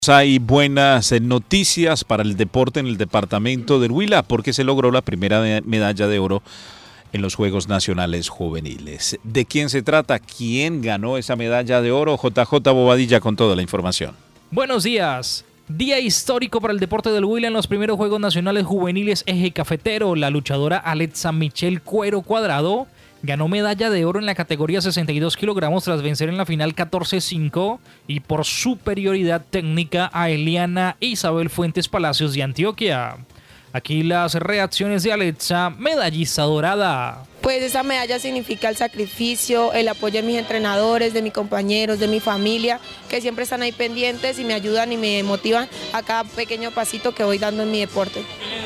Hay buenas noticias para el deporte en el departamento del Huila porque se logró la primera medalla de oro en los Juegos Nacionales Juveniles. ¿De quién se trata? ¿Quién ganó esa medalla de oro? JJ Bobadilla con toda la información. Buenos días. Día histórico para el deporte del Huila en los primeros Juegos Nacionales Juveniles Eje Cafetero. La luchadora Alexa Michelle Cuero Cuadrado ganó medalla de oro en la categoría 62 kilogramos tras vencer en la final 14-5 y por superioridad técnica a Eliana Isabel Fuentes Palacios de Antioquia. Aquí las reacciones de Alexa, medallista dorada. Pues esa medalla significa el sacrificio, el apoyo de mis entrenadores, de mis compañeros, de mi familia, que siempre están ahí pendientes y me ayudan y me motivan a cada pequeño pasito que voy dando en mi deporte.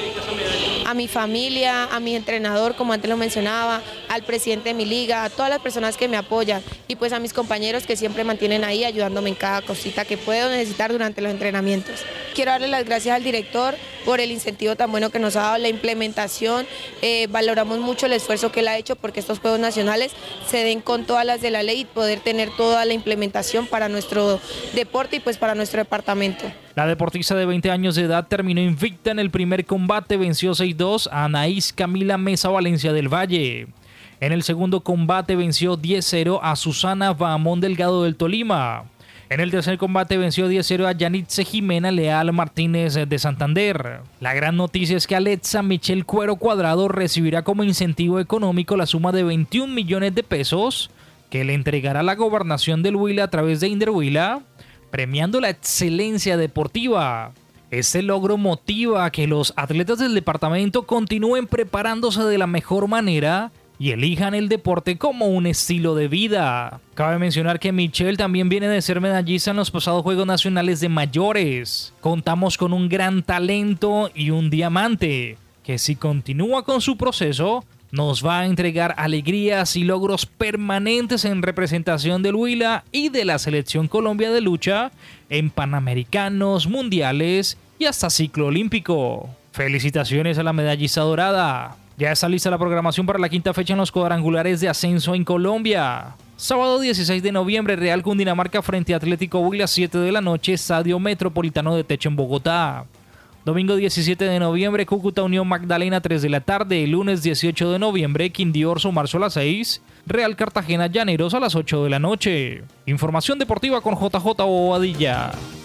A mi familia, a mi entrenador, como antes lo mencionaba, al presidente de mi liga, a todas las personas que me apoyan y pues a mis compañeros que siempre mantienen ahí ayudándome en cada cosita que puedo necesitar durante los entrenamientos. Quiero darle las gracias al director por el incentivo tan bueno que nos ha dado, la implementación. Valoramos mucho el esfuerzo que él ha hecho porque estos Juegos Nacionales se den con todas las de la ley y poder tener toda la implementación para nuestro deporte y pues para nuestro departamento. La deportista de 20 años de edad terminó invicta en el primer combate, venció 6-2 a Anaís Camila Mesa Valencia del Valle. En el segundo combate venció 10-0 a Susana Bahamón Delgado del Tolima. En el tercer combate venció 10-0 a Yanitze Jimena Leal Martínez de Santander. La gran noticia es que Alexa Michelle Cuero Cuadrado recibirá como incentivo económico la suma de 21 millones de pesos que le entregará la gobernación del Huila a través de Inderhuila, premiando la excelencia deportiva. Este logro motiva a que los atletas del departamento continúen preparándose de la mejor manera y elijan el deporte como un estilo de vida. Cabe mencionar que Michelle también viene de ser medallista en los pasados Juegos Nacionales de Mayores. Contamos con un gran talento y un diamante, que si continúa con su proceso, nos va a entregar alegrías y logros permanentes en representación del Huila y de la Selección Colombia de lucha en Panamericanos, Mundiales y hasta ciclo olímpico. Felicitaciones a la medallista dorada. Ya está lista la programación para la quinta fecha en los cuadrangulares de ascenso en Colombia. Sábado 16 de noviembre, Real Cundinamarca frente a Atlético Huila, 7 de la noche, Estadio Metropolitano de Techo en Bogotá. Domingo 17 de noviembre, Cúcuta Unión Magdalena, 3 de la tarde. Lunes 18 de noviembre, Quindío Orso Marzo a las 6. Real Cartagena Llaneros a las 8 de la noche. Información deportiva con JJ Bobadilla.